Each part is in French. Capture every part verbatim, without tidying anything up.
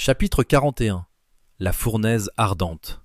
Chapitre quarante et un. La fournaise ardente.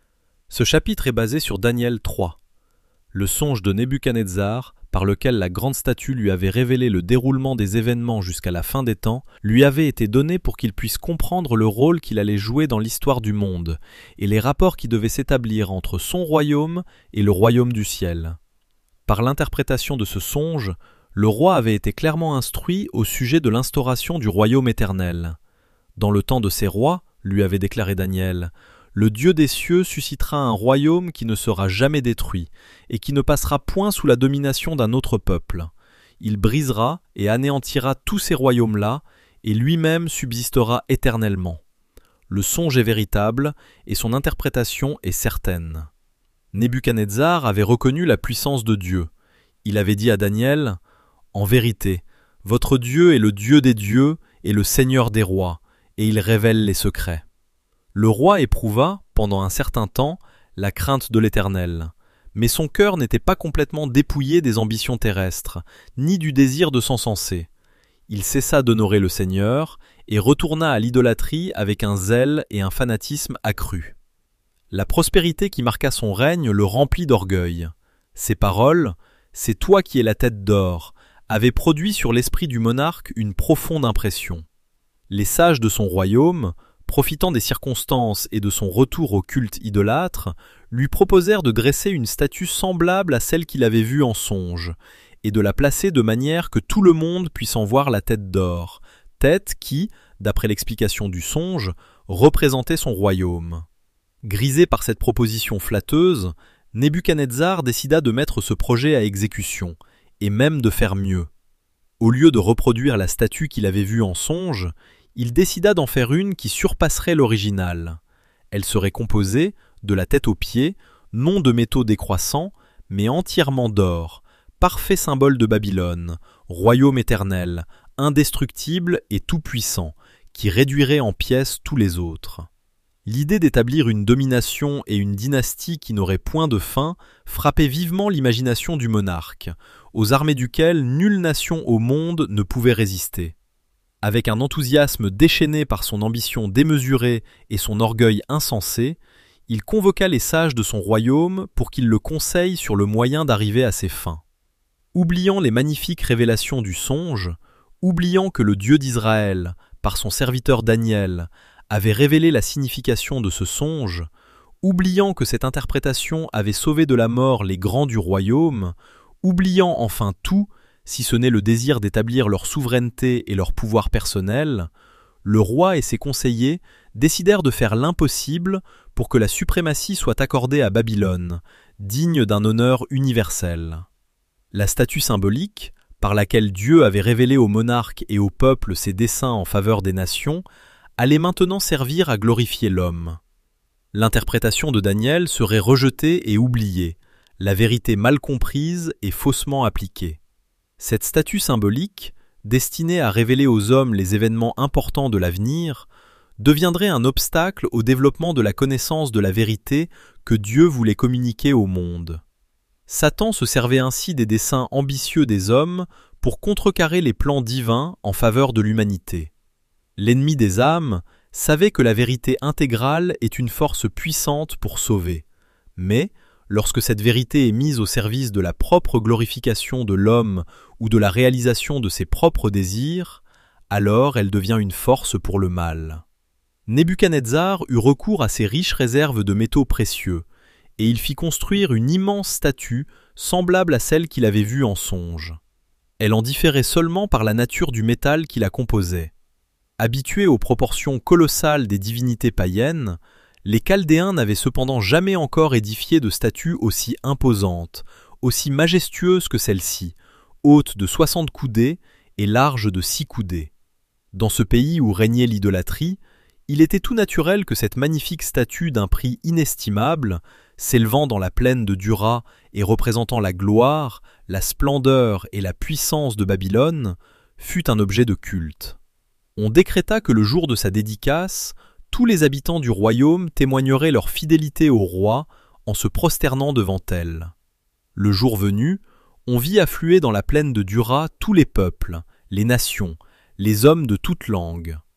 Ce chapitre est basé sur Daniel trois. Le songe de Nebuchadnezzar, par lequel la grande statue lui avait révélé le déroulement des événements jusqu'à la fin des temps, lui avait été donné pour qu'il puisse comprendre le rôle qu'il allait jouer dans l'histoire du monde, et les rapports qui devaient s'établir entre son royaume et le royaume du ciel. Par l'interprétation de ce songe, le roi avait été clairement instruit au sujet de l'instauration du royaume éternel. Dans le temps de ces rois, lui avait déclaré Daniel, le Dieu des cieux suscitera un royaume qui ne sera jamais détruit, et qui ne passera point sous la domination d'un autre peuple. Il brisera et anéantira tous ces royaumes-là, et lui-même subsistera éternellement. Le songe est véritable, et son interprétation est certaine. Nebuchadnezzar avait reconnu la puissance de Dieu. Il avait dit à Daniel, « En vérité, votre Dieu est le Dieu des dieux et le Seigneur des rois, et il révèle les secrets. » Le roi éprouva, pendant un certain temps, la crainte de l'Éternel, mais son cœur n'était pas complètement dépouillé des ambitions terrestres, ni du désir de s'encenser. Il cessa d'honorer le Seigneur et retourna à l'idolâtrie avec un zèle et un fanatisme accrus. La prospérité qui marqua son règne le remplit d'orgueil. Ses paroles, « C'est toi qui es la tête d'or », avaient produit sur l'esprit du monarque une profonde impression. Les sages de son royaume, profitant des circonstances et de son retour au culte idolâtre, lui proposèrent de dresser une statue semblable à celle qu'il avait vue en songe, et de la placer de manière que tout le monde puisse en voir la tête d'or, tête qui, d'après l'explication du songe, représentait son royaume. Grisé par cette proposition flatteuse, Nebuchadnezzar décida de mettre ce projet à exécution, et même de faire mieux. Au lieu de reproduire la statue qu'il avait vue en songe, il décida d'en faire une qui surpasserait l'original. Elle serait composée, de la tête aux pieds, non de métaux décroissants, mais entièrement d'or, parfait symbole de Babylone, royaume éternel, indestructible et tout-puissant, qui réduirait en pièces tous les autres. L'idée d'établir une domination et une dynastie qui n'aurait point de fin frappait vivement l'imagination du monarque, aux armées duquel nulle nation au monde ne pouvait résister. Avec un enthousiasme déchaîné par son ambition démesurée et son orgueil insensé, il convoqua les sages de son royaume pour qu'ils le conseillent sur le moyen d'arriver à ses fins. Oubliant les magnifiques révélations du songe, oubliant que le Dieu d'Israël, par son serviteur Daniel, avait révélé la signification de ce songe, oubliant que cette interprétation avait sauvé de la mort les grands du royaume, oubliant enfin tout, si ce n'est le désir d'établir leur souveraineté et leur pouvoir personnel, le roi et ses conseillers décidèrent de faire l'impossible pour que la suprématie soit accordée à Babylone, digne d'un honneur universel. La statue symbolique, par laquelle Dieu avait révélé aux monarques et au peuple ses desseins en faveur des nations, allait maintenant servir à glorifier l'homme. L'interprétation de Daniel serait rejetée et oubliée, la vérité mal comprise et faussement appliquée. Cette statue symbolique, destinée à révéler aux hommes les événements importants de l'avenir, deviendrait un obstacle au développement de la connaissance de la vérité que Dieu voulait communiquer au monde. Satan se servait ainsi des desseins ambitieux des hommes pour contrecarrer les plans divins en faveur de l'humanité. L'ennemi des âmes savait que la vérité intégrale est une force puissante pour sauver, mais lorsque cette vérité est mise au service de la propre glorification de l'homme ou de la réalisation de ses propres désirs, alors elle devient une force pour le mal. Nebuchadnezzar eut recours à ses riches réserves de métaux précieux, et il fit construire une immense statue semblable à celle qu'il avait vue en songe. Elle en différait seulement par la nature du métal qui la composait. Habitués aux proportions colossales des divinités païennes, les Chaldéens n'avaient cependant jamais encore édifié de statue aussi imposante, aussi majestueuse que celle-ci, haute de soixante coudées et large de six coudées. Dans ce pays où régnait l'idolâtrie, il était tout naturel que cette magnifique statue d'un prix inestimable, s'élevant dans la plaine de Dura et représentant la gloire, la splendeur et la puissance de Babylone, fût un objet de culte. On décréta que le jour de sa dédicace, tous les habitants du royaume témoigneraient leur fidélité au roi en se prosternant devant elle. Le jour venu, on vit affluer dans la plaine de Dura tous les peuples, les nations, les hommes de toutes langues.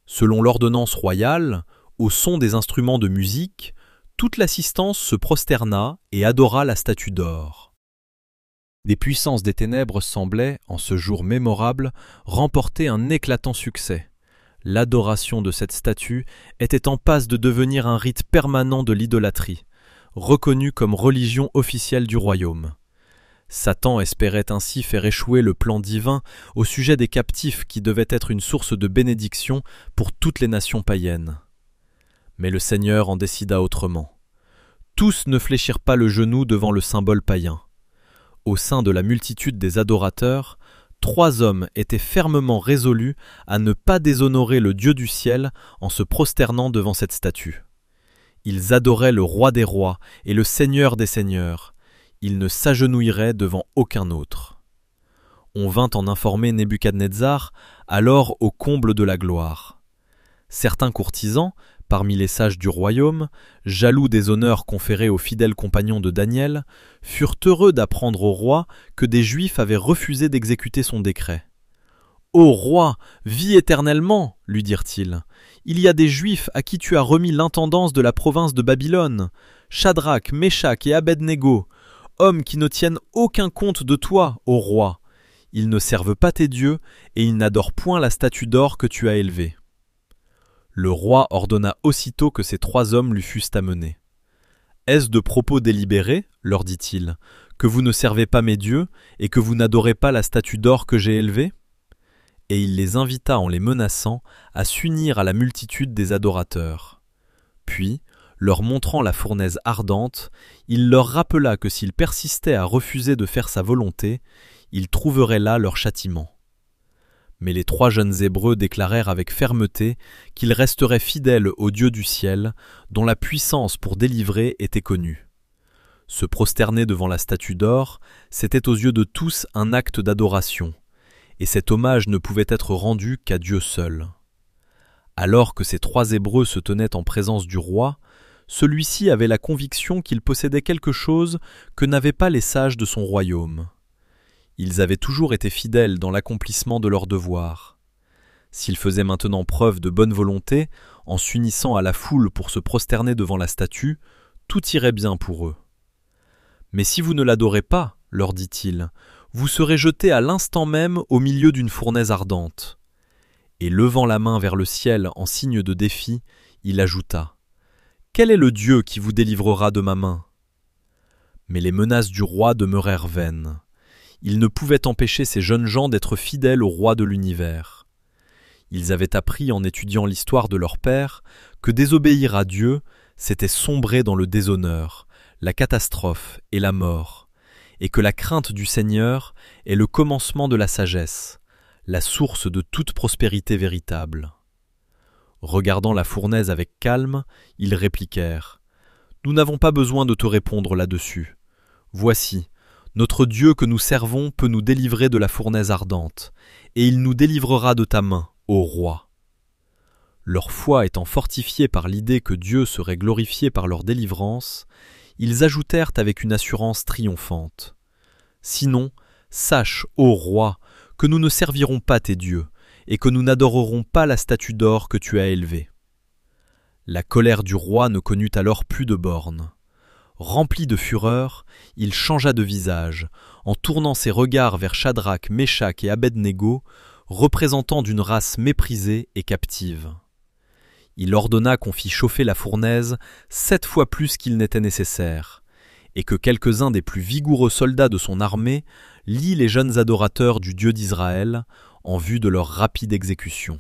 Selon l'ordonnance royale, au son des instruments de musique, toute l'assistance se prosterna et adora la statue d'or. Des puissances des ténèbres semblaient, en ce jour mémorable, remporter un éclatant succès. L'adoration de cette statue était en passe de devenir un rite permanent de l'idolâtrie, reconnu comme religion officielle du royaume. Satan espérait ainsi faire échouer le plan divin au sujet des captifs qui devaient être une source de bénédiction pour toutes les nations païennes. Mais le Seigneur en décida autrement. Tous ne fléchirent pas le genou devant le symbole païen. Au sein de la multitude des adorateurs, trois hommes étaient fermement résolus à ne pas déshonorer le Dieu du ciel en se prosternant devant cette statue. Ils adoraient le roi des rois et le seigneur des seigneurs. Ils ne s'agenouilleraient devant aucun autre. On vint en informer Nebuchadnezzar, alors au comble de la gloire. Certains courtisans, parmi les sages du royaume, jaloux des honneurs conférés aux fidèles compagnons de Daniel, furent heureux d'apprendre au roi que des Juifs avaient refusé d'exécuter son décret. « Ô roi, vis éternellement !» lui dirent-ils. « Il y a des Juifs à qui tu as remis l'intendance de la province de Babylone, Shadrach, Méshach et Abednego, hommes qui ne tiennent aucun compte de toi, ô roi. Ils ne servent pas tes dieux et ils n'adorent point la statue d'or que tu as élevée. » Le roi ordonna aussitôt que ces trois hommes lui fussent amenés. « Est-ce de propos délibérés, leur dit-il, que vous ne servez pas mes dieux et que vous n'adorez pas la statue d'or que j'ai élevée ?» Et il les invita en les menaçant à s'unir à la multitude des adorateurs. Puis, leur montrant la fournaise ardente, il leur rappela que s'ils persistaient à refuser de faire sa volonté, ils trouveraient là leur châtiment. Mais les trois jeunes Hébreux déclarèrent avec fermeté qu'ils resteraient fidèles au Dieu du ciel, dont la puissance pour délivrer était connue. Se prosterner devant la statue d'or, c'était aux yeux de tous un acte d'adoration, et cet hommage ne pouvait être rendu qu'à Dieu seul. Alors que ces trois Hébreux se tenaient en présence du roi, celui-ci avait la conviction qu'il possédait quelque chose que n'avaient pas les sages de son royaume. Ils avaient toujours été fidèles dans l'accomplissement de leurs devoirs. S'ils faisaient maintenant preuve de bonne volonté, en s'unissant à la foule pour se prosterner devant la statue, tout irait bien pour eux. « Mais si vous ne l'adorez pas, leur dit-il, vous serez jetés à l'instant même au milieu d'une fournaise ardente. » Et levant la main vers le ciel en signe de défi, il ajouta « Quel est le Dieu qui vous délivrera de ma main ?» Mais les menaces du roi demeurèrent vaines. Il ne pouvait empêcher ces jeunes gens d'être fidèles au roi de l'univers. Ils avaient appris en étudiant l'histoire de leur père que désobéir à Dieu, c'était sombrer dans le déshonneur, la catastrophe et la mort, et que la crainte du Seigneur est le commencement de la sagesse, la source de toute prospérité véritable. Regardant la fournaise avec calme, ils répliquèrent « Nous n'avons pas besoin de te répondre là-dessus. Voici, notre Dieu que nous servons peut nous délivrer de la fournaise ardente, et il nous délivrera de ta main, ô roi. » Leur foi étant fortifiée par l'idée que Dieu serait glorifié par leur délivrance, ils ajoutèrent avec une assurance triomphante « Sinon, sache, ô roi, que nous ne servirons pas tes dieux, et que nous n'adorerons pas la statue d'or que tu as élevée. » La colère du roi ne connut alors plus de bornes. Rempli de fureur, il changea de visage, en tournant ses regards vers Shadrach, Méshach et Abednego, représentants d'une race méprisée et captive. Il ordonna qu'on fît chauffer la fournaise sept fois plus qu'il n'était nécessaire, et que quelques-uns des plus vigoureux soldats de son armée lient les jeunes adorateurs du Dieu d'Israël en vue de leur rapide exécution.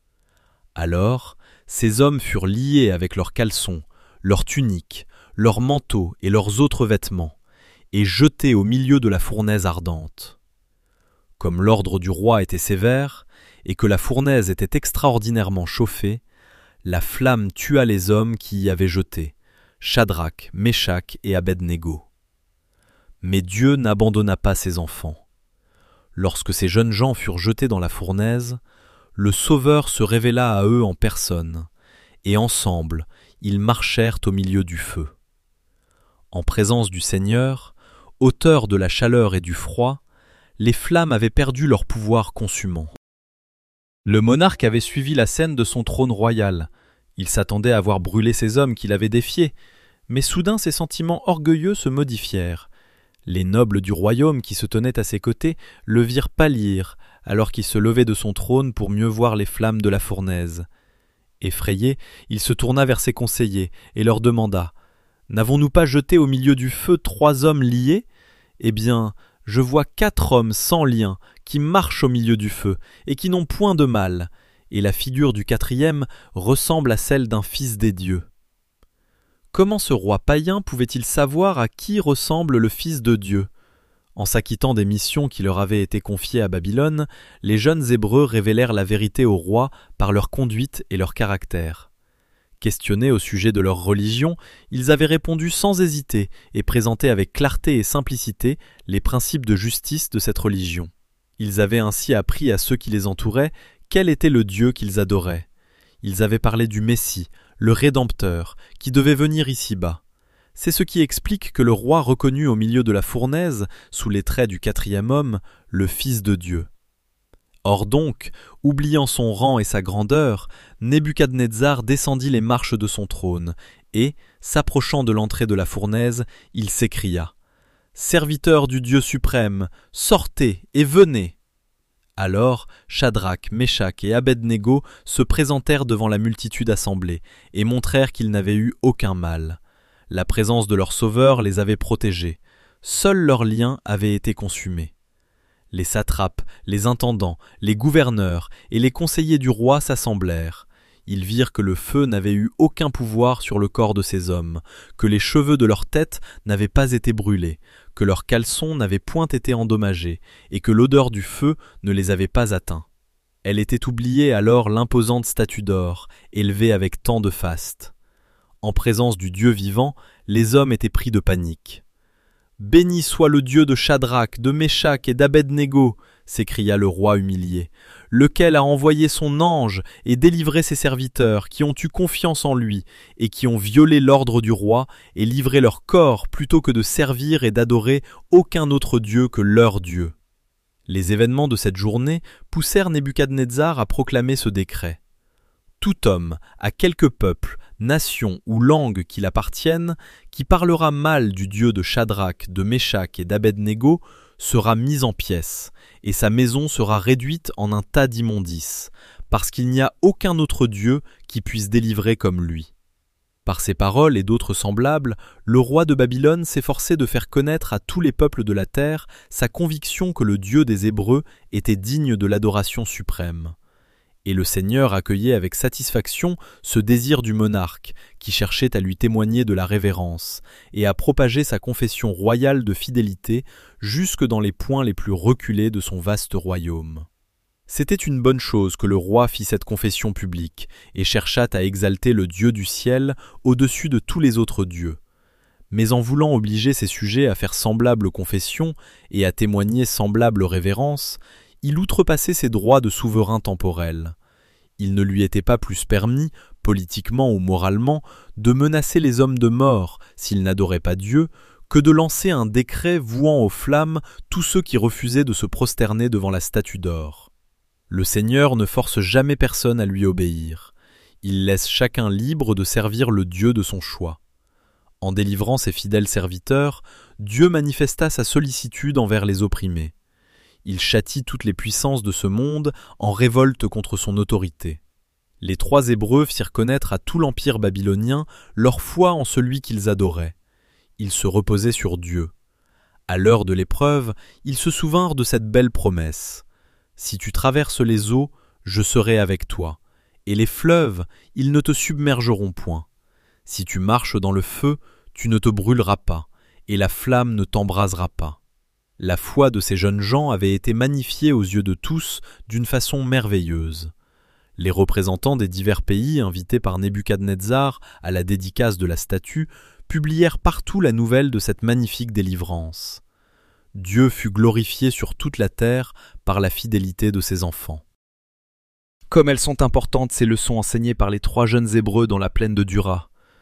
Alors, ces hommes furent liés avec leurs caleçons, leurs tuniques, leurs manteaux et leurs autres vêtements, et jetés au milieu de la fournaise ardente. Comme l'ordre du roi était sévère, et que la fournaise était extraordinairement chauffée, la flamme tua les hommes qui y avaient jeté, Shadrach, Méshach et Abednego. Mais Dieu n'abandonna pas ses enfants. Lorsque ces jeunes gens furent jetés dans la fournaise, le Sauveur se révéla à eux en personne, et ensemble, ils marchèrent au milieu du feu. En présence du Seigneur, auteur de la chaleur et du froid, les flammes avaient perdu leur pouvoir consumant. Le monarque avait suivi la scène de son trône royal. Il s'attendait à voir brûler ces hommes qu'il avait défiés, mais soudain ses sentiments orgueilleux se modifièrent. Les nobles du royaume qui se tenaient à ses côtés le virent pâlir alors qu'il se levait de son trône pour mieux voir les flammes de la fournaise. Effrayé, il se tourna vers ses conseillers et leur demanda « N'avons-nous pas jeté au milieu du feu trois hommes liés ? Eh bien, je vois quatre hommes sans lien qui marchent au milieu du feu et qui n'ont point de mal, et la figure du quatrième ressemble à celle d'un fils des dieux. » Comment ce roi païen pouvait-il savoir à qui ressemble le Fils de Dieu ? En s'acquittant des missions qui leur avaient été confiées à Babylone, les jeunes Hébreux révélèrent la vérité au roi par leur conduite et leur caractère. Questionnés au sujet de leur religion, ils avaient répondu sans hésiter et présenté avec clarté et simplicité les principes de justice de cette religion. Ils avaient ainsi appris à ceux qui les entouraient quel était le Dieu qu'ils adoraient. Ils avaient parlé du Messie, le Rédempteur, qui devait venir ici-bas. C'est ce qui explique que le roi reconnut au milieu de la fournaise, sous les traits du quatrième homme, le Fils de Dieu. Or donc, oubliant son rang et sa grandeur, Nebuchadnezzar descendit les marches de son trône, et, s'approchant de l'entrée de la fournaise, il s'écria « Serviteurs du Dieu suprême, sortez et venez !» Alors, Shadrach, Meshach et Abed-Négo se présentèrent devant la multitude assemblée et montrèrent qu'ils n'avaient eu aucun mal. La présence de leur sauveur les avait protégés. Seul leur lien avait été consumé. Les satrapes, les intendants, les gouverneurs et les conseillers du roi s'assemblèrent. Ils virent que le feu n'avait eu aucun pouvoir sur le corps de ces hommes, que les cheveux de leur tête n'avaient pas été brûlés, que leurs caleçons n'avaient point été endommagés, et que l'odeur du feu ne les avait pas atteints. Elle était oubliée alors l'imposante statue d'or, élevée avec tant de faste. En présence du Dieu vivant, les hommes étaient pris de panique. « Béni soit le Dieu de Shadrach, de Meshach et d'Abed-Négo !» s'écria le roi humilié, « lequel a envoyé son ange et délivré ses serviteurs qui ont eu confiance en lui et qui ont violé l'ordre du roi et livré leur corps plutôt que de servir et d'adorer aucun autre Dieu que leur Dieu. » Les événements de cette journée poussèrent Nebuchadnezzar à proclamer ce décret. Tout homme, à quelque peuple, nation ou langue qu'il appartienne, qui parlera mal du Dieu de Shadrach, de Meshach et d'Abed-Négo sera mis en pièces, et sa maison sera réduite en un tas d'immondices, parce qu'il n'y a aucun autre Dieu qui puisse délivrer comme lui. Par ces paroles et d'autres semblables, le roi de Babylone s'efforçait de faire connaître à tous les peuples de la terre sa conviction que le Dieu des Hébreux était digne de l'adoration suprême. Et le Seigneur accueillait avec satisfaction ce désir du monarque, qui cherchait à lui témoigner de la révérence, et à propager sa confession royale de fidélité jusque dans les points les plus reculés de son vaste royaume. C'était une bonne chose que le roi fît cette confession publique, et cherchât à exalter le Dieu du ciel au-dessus de tous les autres dieux. Mais en voulant obliger ses sujets à faire semblable confession et à témoigner semblable révérence, il outrepassait ses droits de souverain temporel. Il ne lui était pas plus permis, politiquement ou moralement, de menacer les hommes de mort s'ils n'adoraient pas Dieu, que de lancer un décret vouant aux flammes tous ceux qui refusaient de se prosterner devant la statue d'or. Le Seigneur ne force jamais personne à lui obéir. Il laisse chacun libre de servir le Dieu de son choix. En délivrant ses fidèles serviteurs, Dieu manifesta sa sollicitude envers les opprimés. Il châtie toutes les puissances de ce monde en révolte contre son autorité. Les trois Hébreux firent connaître à tout l'empire babylonien leur foi en celui qu'ils adoraient. Ils se reposaient sur Dieu. À l'heure de l'épreuve, ils se souvinrent de cette belle promesse. « Si tu traverses les eaux, je serai avec toi, et les fleuves, ils ne te submergeront point. Si tu marches dans le feu, tu ne te brûleras pas, et la flamme ne t'embrasera pas. » La foi de ces jeunes gens avait été magnifiée aux yeux de tous d'une façon merveilleuse. Les représentants des divers pays invités par Nebuchadnezzar à la dédicace de la statue publièrent partout la nouvelle de cette magnifique délivrance. Dieu fut glorifié sur toute la terre par la fidélité de ses enfants. Comme elles sont importantes ces leçons enseignées par les trois jeunes Hébreux dans la plaine de Dura.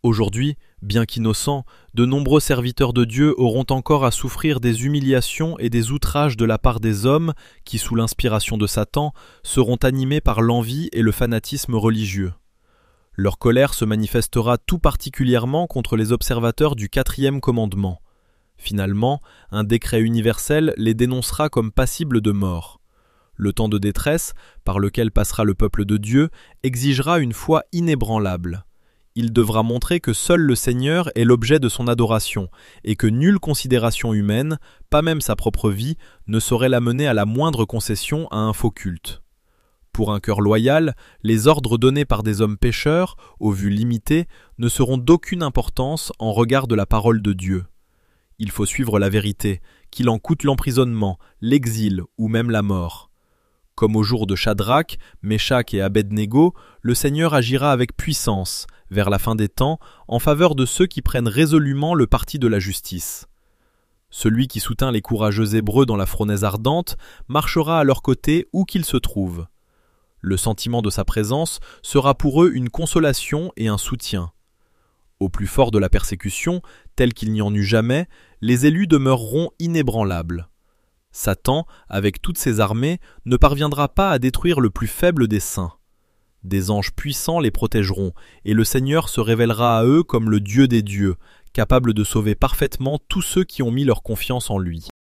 Aujourd'hui, bien qu'innocents, de nombreux serviteurs de Dieu auront encore à souffrir des humiliations et des outrages de la part des hommes qui, sous l'inspiration de Satan, seront animés par l'envie et le fanatisme religieux. Leur colère se manifestera tout particulièrement contre les observateurs du quatrième commandement. Finalement, un décret universel les dénoncera comme passibles de mort. Le temps de détresse, par lequel passera le peuple de Dieu, exigera une foi inébranlable. Il devra montrer que seul le Seigneur est l'objet de son adoration, et que nulle considération humaine, pas même sa propre vie, ne saurait l'amener à la moindre concession à un faux culte. Pour un cœur loyal, les ordres donnés par des hommes pécheurs, aux vues limitées, ne seront d'aucune importance en regard de la parole de Dieu. Il faut suivre la vérité, qu'il en coûte l'emprisonnement, l'exil ou même la mort. Comme au jour de Shadrach, Méshach et Abed-Négo, le Seigneur agira avec puissance, vers la fin des temps, en faveur de ceux qui prennent résolument le parti de la justice. Celui qui soutint les courageux Hébreux dans la fournaise ardente marchera à leur côté où qu'ils se trouvent. Le sentiment de sa présence sera pour eux une consolation et un soutien. Au plus fort de la persécution, tel qu'il n'y en eut jamais, les élus demeureront inébranlables. Satan, avec toutes ses armées, ne parviendra pas à détruire le plus faible des saints. Des anges puissants les protégeront, et le Seigneur se révélera à eux comme le Dieu des dieux, capable de sauver parfaitement tous ceux qui ont mis leur confiance en lui.